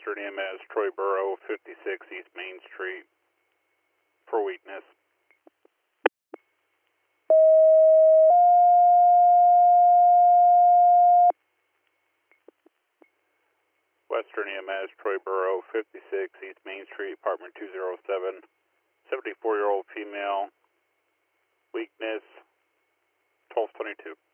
Western EMS, Troy Borough, 56 East Main Street, for weakness. Western EMS, Troy Borough, 56 East Main Street, apartment 207, 74-year-old female, weakness, 1222.